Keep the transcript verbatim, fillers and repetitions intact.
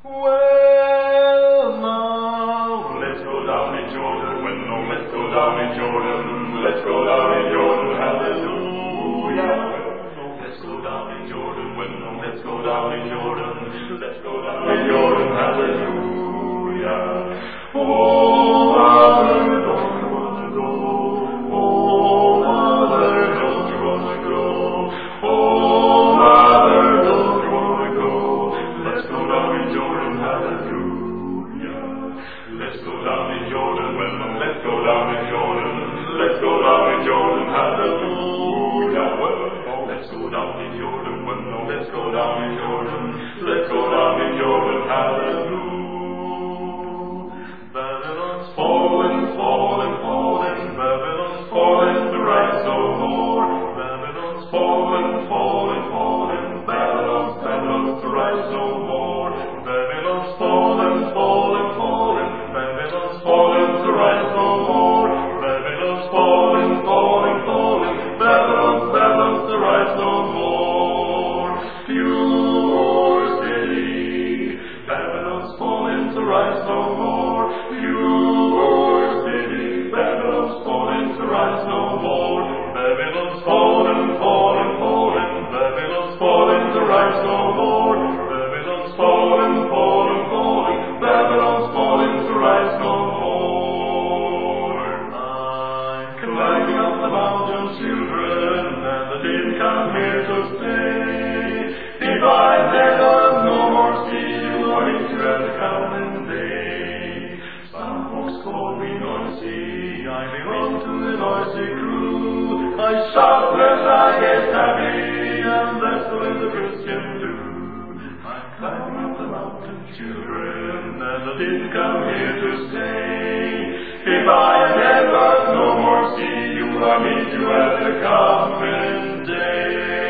Well, now, let's go down in Jordan. Well, no, let's go down in Jordan. Let's go down in Jordan. Hallelujah. No, let's go down in Jordan. Well, no, let's go down in Jordan. Let's go down in Jordan. Hallelujah. Oh, mother, don't you want to go? Oh, mother, don't you want to go? Oh, mother, don't you want to go? Let's go down in Jordan. Hallelujah. Let's go down in Jordan. Well, no, let's go down in Jordan. Let's go down in Jordan. Hallelujah. Well, no, let's go down in Jordan. Well, no, let's go down in Jordan. Let's go down in Jordan. Hallelujah. Babylon's falling, falling, falling. Babylon's falling to rise no more. Babylon's falling, falling, falling. Babylon's, Babylon's to rise no more. Babylon's falling, falling, falling. Babylon's falling to rise no more. Babylon's falling, falling, falling. Babylon's, Babylon's to rise no more. Pure city. Babylon's falling to rise no more. Pure city. Babylon's falling to rise no more. Babylon's falling, falling, falling. Babylon's falling to rise no more. Babylon's falling, falling, falling. Babylon's falling to rise no more. I'm climbing up the mountain, children, and I didn't come here to stay. If I never no more see you, I meet you at the coming day. Some folks call me noisy, I belong to the noisy crew. I shout when I get happy, and that's the way the Christian do. I'm climbing up the mountain, children, and I didn't come here to stay. If I never no more see you, I meet you at the coming day.